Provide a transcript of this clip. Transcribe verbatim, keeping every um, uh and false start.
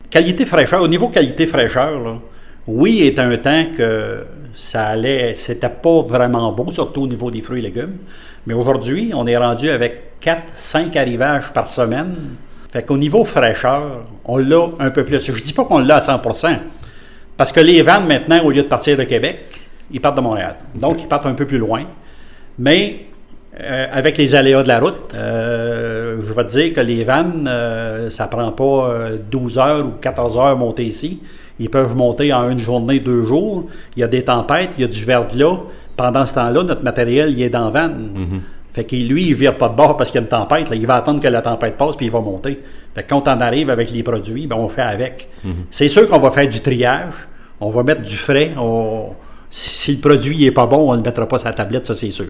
qualité fraîcheur, au niveau qualité fraîcheur, là, oui, il était un temps que ça allait, c'était pas vraiment beau, surtout au niveau des fruits et légumes. Mais aujourd'hui, on est rendu avec quatre cinq arrivages par semaine. Fait qu'au niveau fraîcheur, on l'a un peu plus. Je dis pas qu'on l'a à cent pour cent, parce que les vannes, maintenant, au lieu de partir de Québec, ils partent de Montréal. Donc, ils partent un peu plus loin. Mais euh, avec les aléas de la route, euh, je vais te dire que les vannes, euh, ça prend pas euh, douze heures ou quatorze heures monter ici. Ils peuvent monter en une journée, deux jours. Il y a des tempêtes, il y a du verglas. Pendant ce temps-là, notre matériel, il est dans la vanne. Mm-hmm. Fait que lui, il ne vire pas de bord parce qu'il y a une tempête. Là. Il va attendre que la tempête passe puis il va monter. Fait que quand on arrive avec les produits, ben on fait avec. Mm-hmm. C'est sûr qu'on va faire du triage. On va mettre du frais. On... Si le produit n'est pas bon, on ne le mettra pas sur la tablette, ça c'est sûr.